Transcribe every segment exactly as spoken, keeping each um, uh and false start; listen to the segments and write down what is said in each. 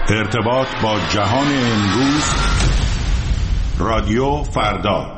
ارتباط با جهان امروز، رادیو فردا.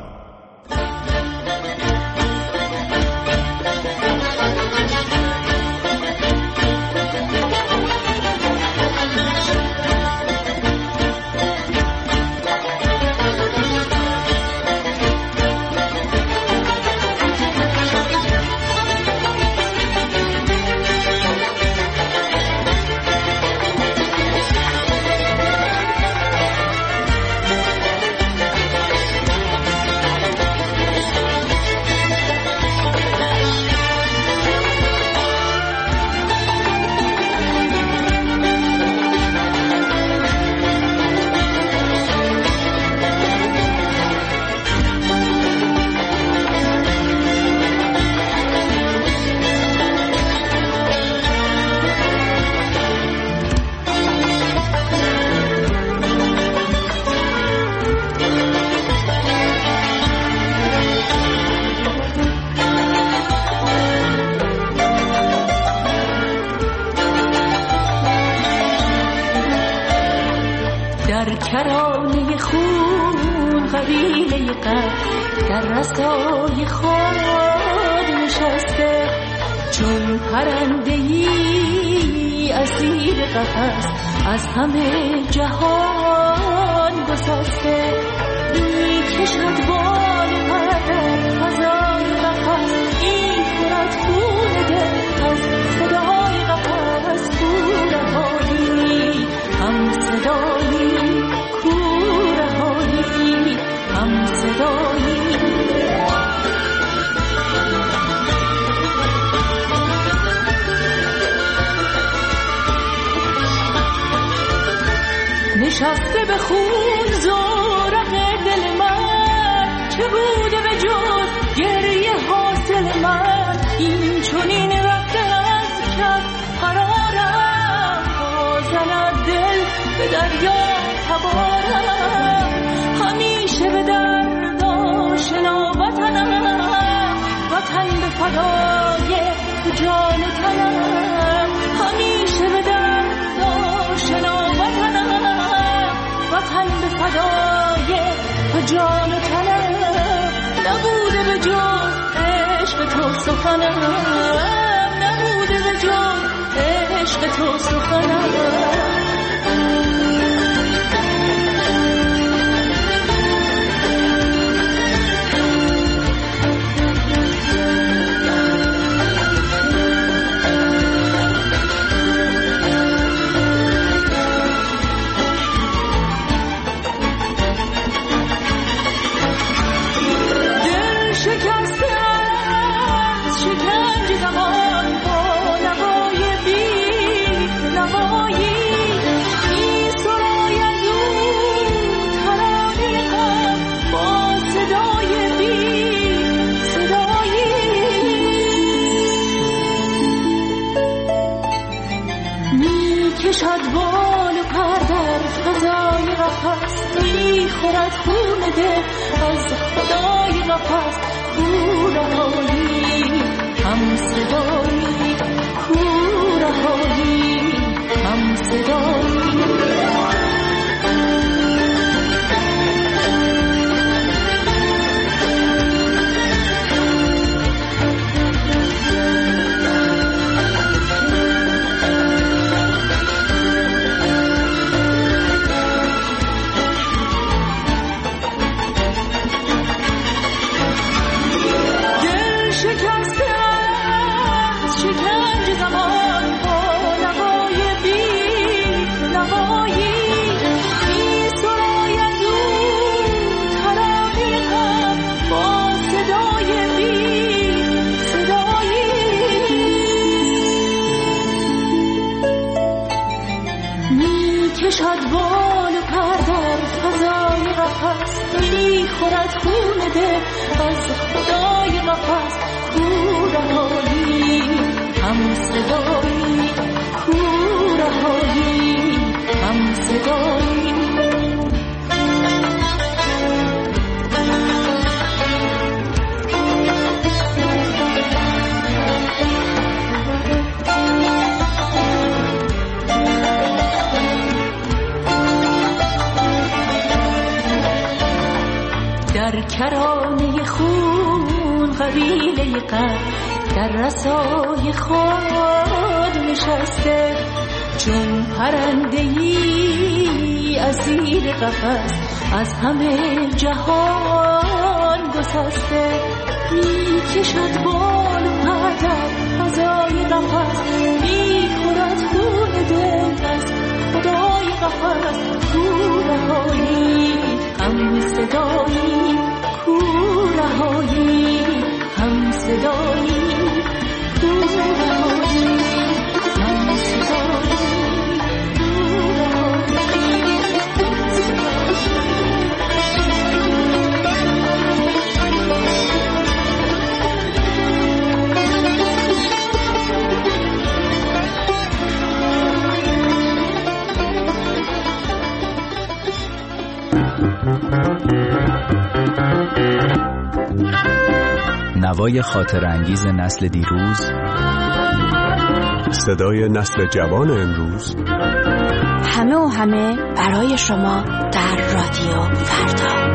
در کرانه خون قبیله قد در رسای خود نشسته، چون پرنده‌ای اسیر قفس از همه جهان گسسته. میکشد بال پر در فضای قفس، این خورد خون دل از صدای قفس. کورهایی هم صدایی، کورهایی هم صدایی. نشسته به خون زورق دل من، چه بوده به جز گریه حاصل من. این چنین رفته از کف قرارم، زند دل به دریا تبارم. همیشه به درد آشنا وطنم، وطن به فدای جان و تنم. همیشه به درد آشنا وطنم، وطن به فدای جان و تنم. نبوده به جز عشق تو سخنم، نبوده به جز عشق تو سخنم. کشد بال و پر در فضای قفس، میخورد خون دل از خدای قفس. کورهایی هم صدایی، کورهایی هم صدایی. کشد بال و پر در فضای قفس، میخورد خون دل از خدای قفس. کورهایی هم صدایی، کورهایی هم صدایی. کرانه خون قبیله قد در رسای خود نشسته، چون پرنده‌ای اسیر قفس از همه جهان گسسته. میکشد بال و پرد فضای قفس، میخورد خون دل از خدای قفس. کورهایی هم صدایی، کورهایی هم صدایی، کورهایی هم صدایی، نوای خاطر انگیز نسل دیروز، صدای نسل جوان امروز، همه و همه برای شما در رادیو فردا.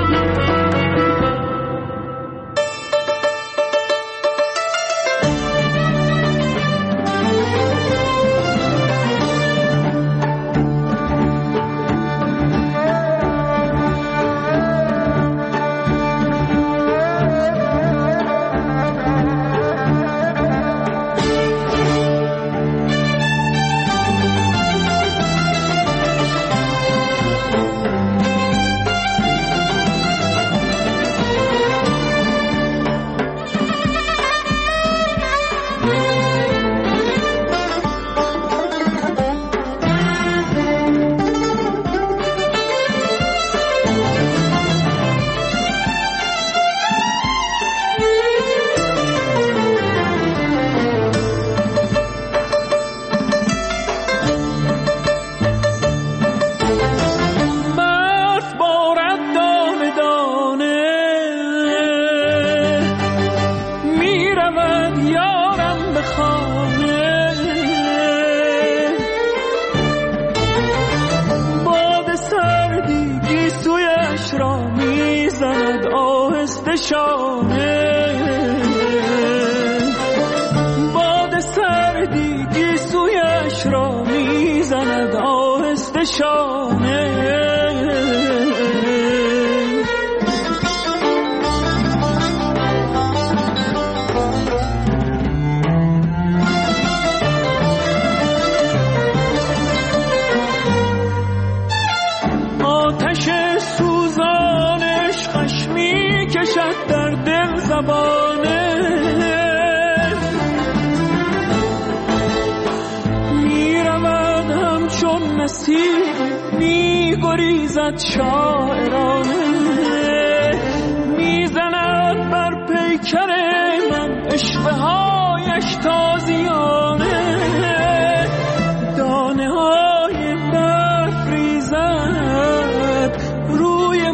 شاعرانه میزند بر پیکر من عشقه هایش تازیانه، دانه های برف ریزد روی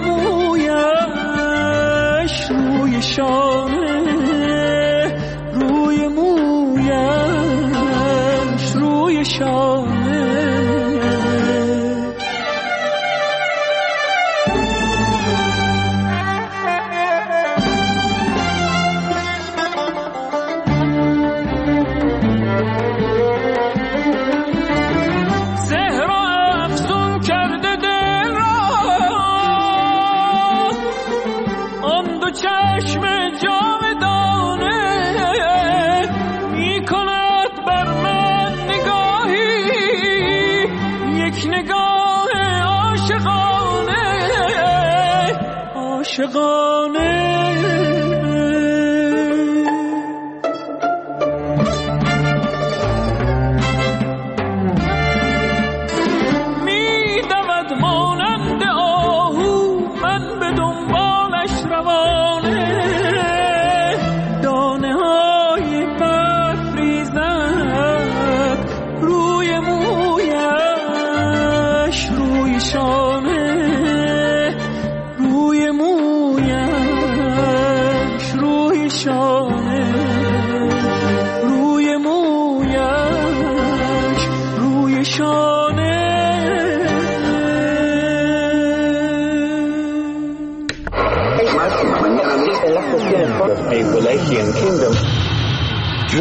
مویش، روی شانه، روی مویش، روی شانه. عاشقانه میدود مانند آهو، من به دنبالش روانه، دانه های برف ریزد روی مویش، روی شانه، روی مویش،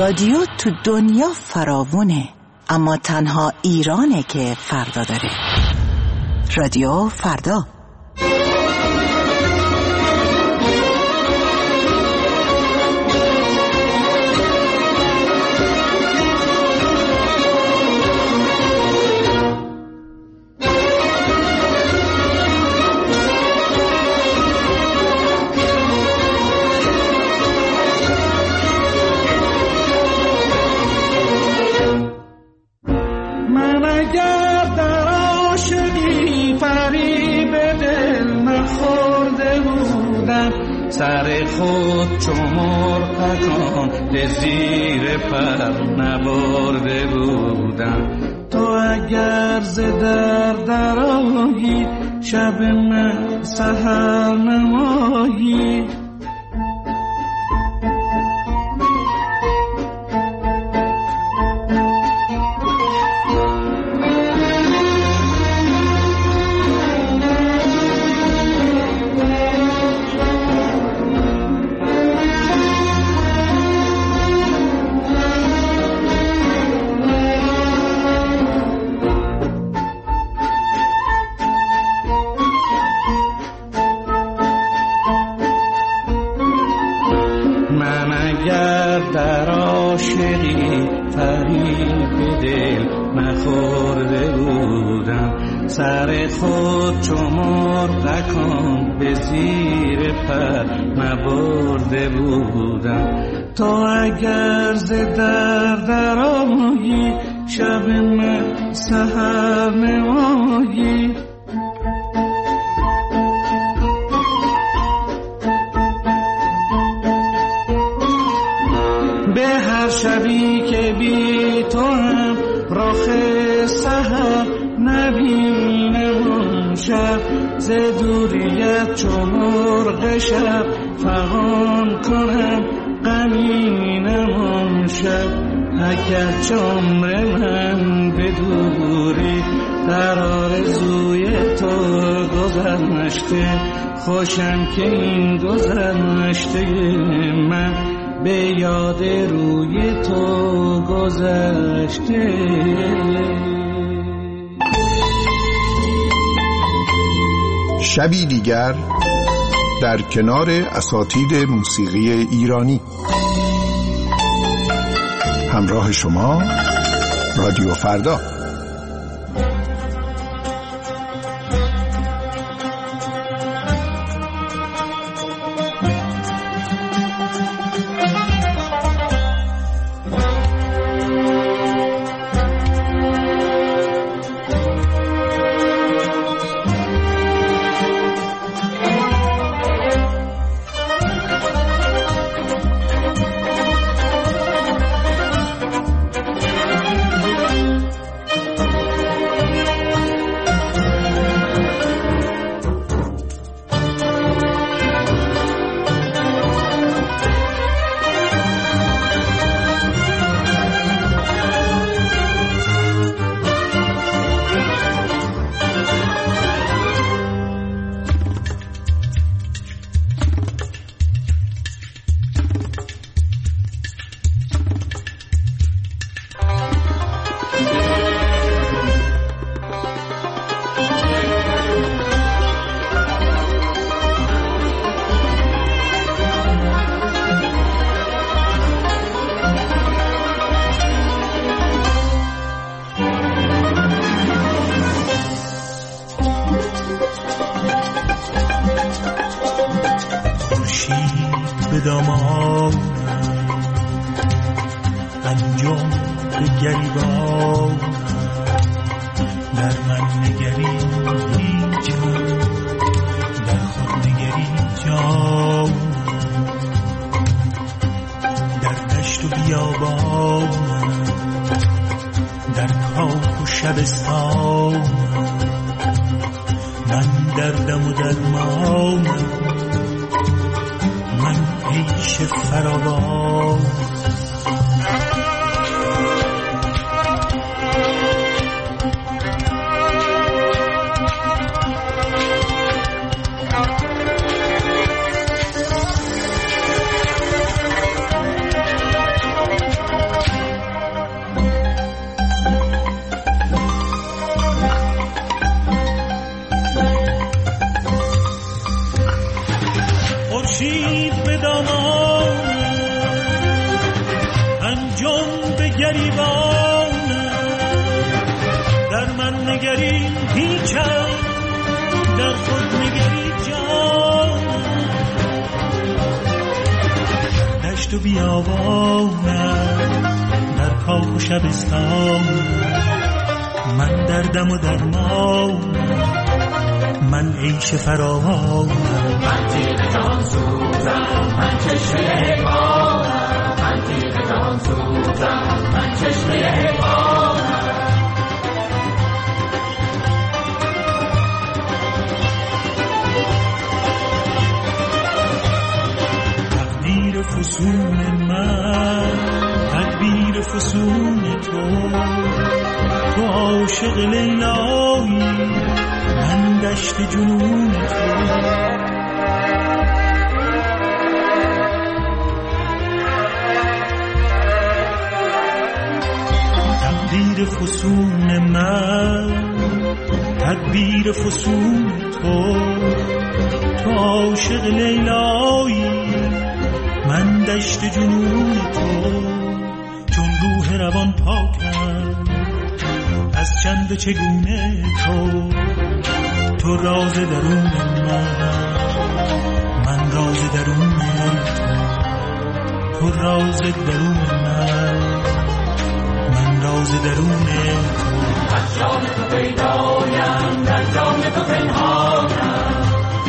رادیو تو دنیا فراوونه، اما تنها ایرانه که فردا داره. رادیو فردا. سر خود چو مرغکان به زیر پر نبرده بودم. تو اگر ز در درآیی شب من سحر نمایی. در عاشقی فریب دل نخورده بودم. سر خود چو مرغکان به زیر پر نبرده بودم. تو اگر ز در درآیی شب من سحر نمایی. به هر شبی که بی تو هم رخ سحر نبینم اون شب، ز دوریت چو مرغ شب فغان کنم غمینم اون شب. اگر عمر من به دوری در آرزوی تو گذشته، خوشم که این گذشته من به یاد روی تو گذشته. شبی دیگر در کنار اساتید موسیقی ایرانی. همراه شما رادیو فردا. گریبانم، در من نگری هیچم، در خود نگری جانم. دشت و بیابانم، در کاخ و شبستانم، من دردم و درمانم، من عیش فراوانم. من تیغ جان سوزم، من چشمه حیوانم، من تیغ جان سوزم، من چشمه حیوانم. تقدیر فسون من، تدبیر فسون تو، تو عاشق لیلایی، من دشت جنون تو. تقدیر فسون من، تدبیر فسون تو، تو عاشق لیلایی، من دشت جنون تو. چون روح روان پاکم از چند چگونه تو، تو راز درون من، من راز درون تو، تو راز درون من، من راز درون تو. از جان تو پیدایم، در جان تو پنهانم.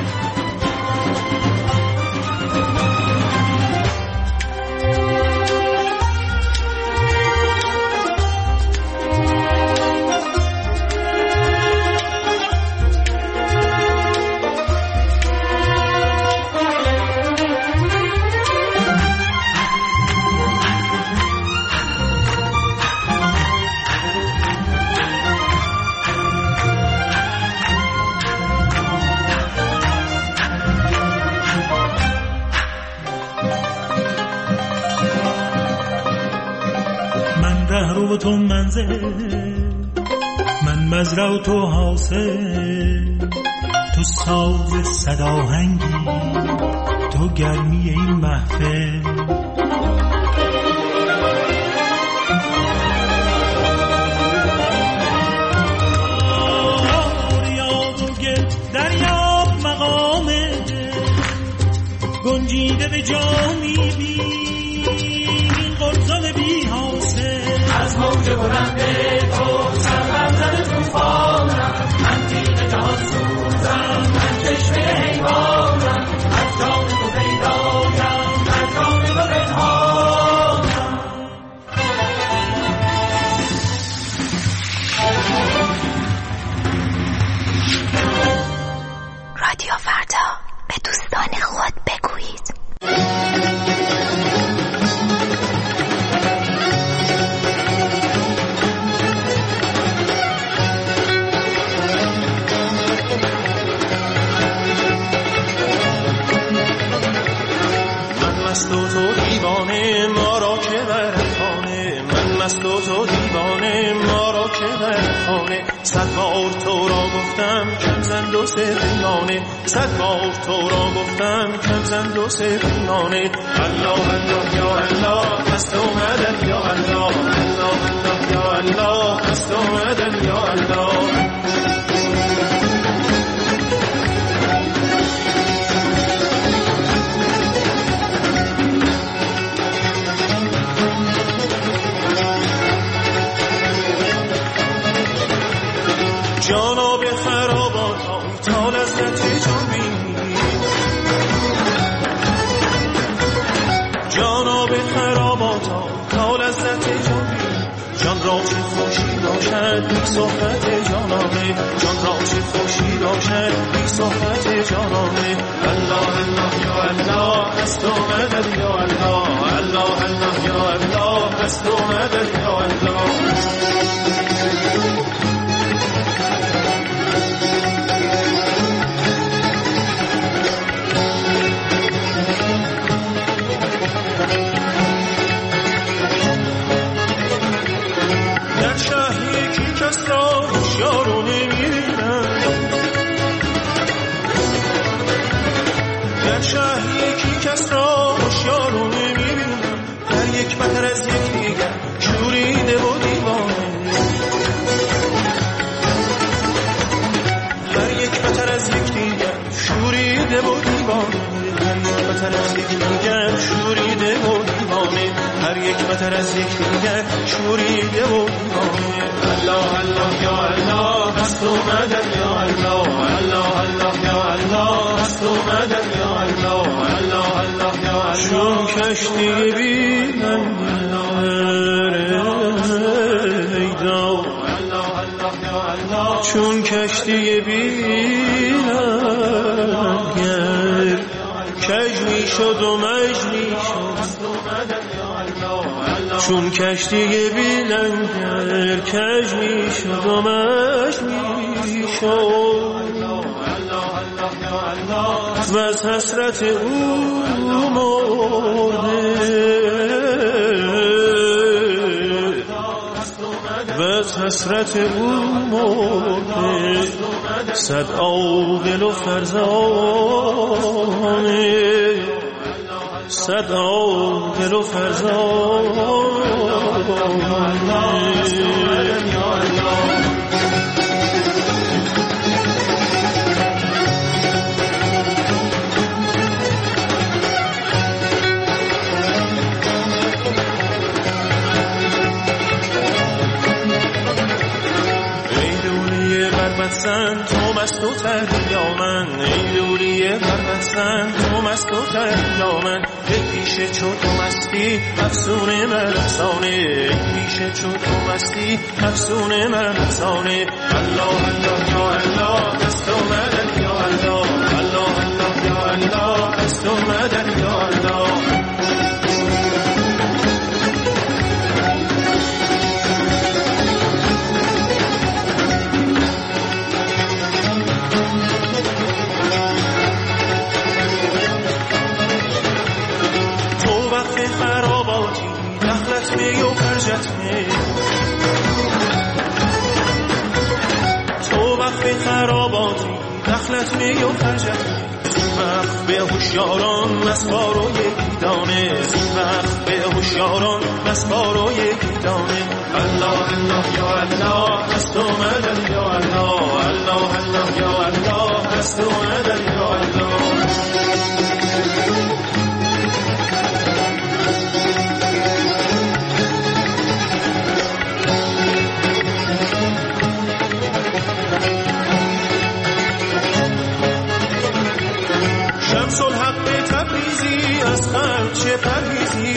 و تو منزل، من مزرع و تو حاصل، تو ساز صداهنگی، تو گرمی این محفل. آریاد و گل دریاب مقامه، گنجیده به جامی بی این قرصان بی حاصل. از موج بلند تو سرم زده توفانم، من تیغ جان سوزم، من چشمه حیوانم. از جان تو پیدایم، در جان تو پنهانم. رادیو فردا، به دوستان خود بگویید. مست و تو دیوانه ما را که برخانه، من مست و تو دیوانه ما را که برخانه. صد بار تو را گفتم کم زند و سفینانه، صد بار تو را گفتم کم زند و سفینانه. الله الله یا الله هست اومدن یا الله، الله الله یا الله هست اومدن یا الله. جانا به خرابات تا لذت جان بینی، جانا به خرابات تا لذت جان بینی. جان را چه خوشی باشد بی صحبت جانانه، جان را چه خوشی باشد بی صحبت جانانه. الله الله یا الله هست اومدن یا الله، الله الله یا الله هست اومدن یا الله. کس را هوشیار رو نمیبینم، در یک بهر از یک دیگر شوری دیوانه، هر یک بتر از یک دیگر شوریده و دیوانه، هر یک بتر از یک دیگر شوریده و دیوانه. الله الله یا الله هست و مدد یا الله، الله الله یا الله هست و مدد یا الله، الله الله یا الله. چون کشتی بی لنگر چون کشتی بی لنگر کج می شد و مج می شد، چون کشتی بی لنگر کج می شد و مج می شد، و از حسرت او مرده، و از حسرت او مرده، صد عاقل و فرزانه، صد عاقل و فرزانه. بربستن تو مست و تریا من، ای لولی بربستن تو مست و تریا من، ای پیشه چو تو مستی افسون من افسانه، پیشه چو تو مستی افسون من افسانه. الله الله یا الله دست و مدد یا الله، الله الله یا الله دست و مدد یا الله. خراباتی دخلت می و خرجت می، تو وقت خراباتی دخلت می و خرجت می، زین وقت به هوشیاران مسبار و یکی دانه، زین وقت به هوشیاران مسبار و یکی دانه. الله الله یا الله دست و مدد یا الله، الله الله یا الله دست و مدد یا الله. شمس الحق تبریزی از خلق چه پرهیزی،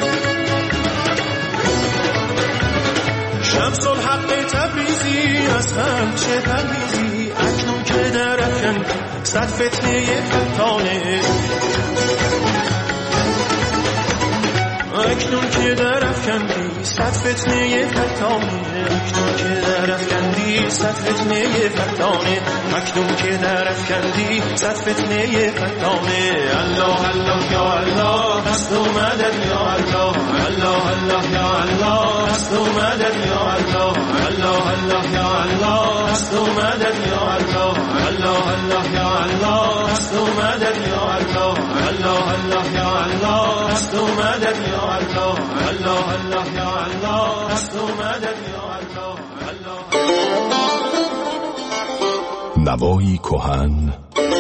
شمس الحق تبریزی از خلق چه پرهیزی، اکنون که در افکن صد فتنه فتانه، اکنون که در افکندی صد فتنه فتانه، اکنون که در افکندی صد فتنه فتانه، اکنون که در افکندی صد فتنه فتانه. الله الله یا الله دست و مدد یا الله، الله الله یا الله دست و مدد یا الله، الله الله یا الله دست و مدد یا الله، الله الله یا الله دست و مدد یا الله، الله الله یا الله دست و مدد یا الله، الله الله یا الله دست و مدد یا الله. نوایی کهن،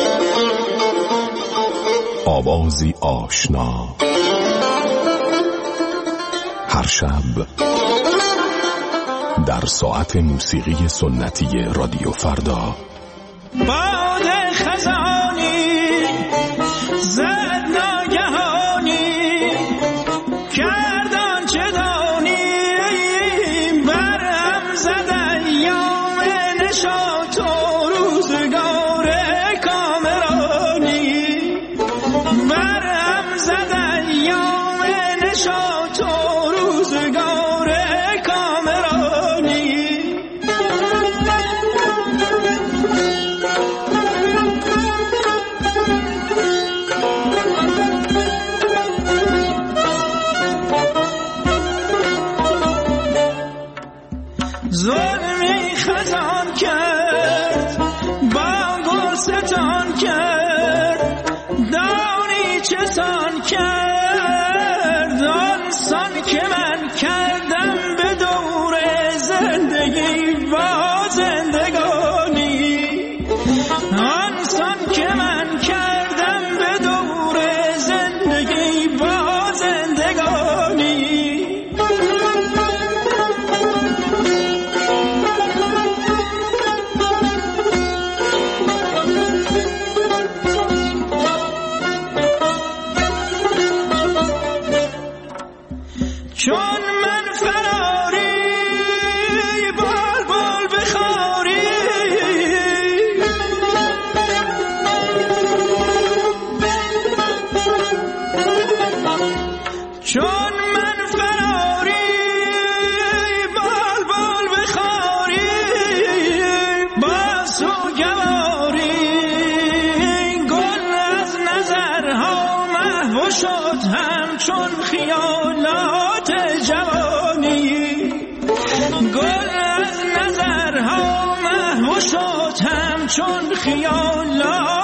آوازی آشنا، هر شب در ساعت موسیقی سنتی رادیو فردا. باد خزانی زد ناگهانی، کردان چه دانی برهم زد ایام نشاط و روزگار کامرانی، برهم زد ایام نشاط و روزگار کامرانی. ظلمی خزان کرد با گلستان کرد، دانی چه سان کرد آنسان که من کردم به دور زندگی با زندگانی، آنسان که من کردم شد همچون خیالات جوانی، گل از نظرها محو شد همچون خیالات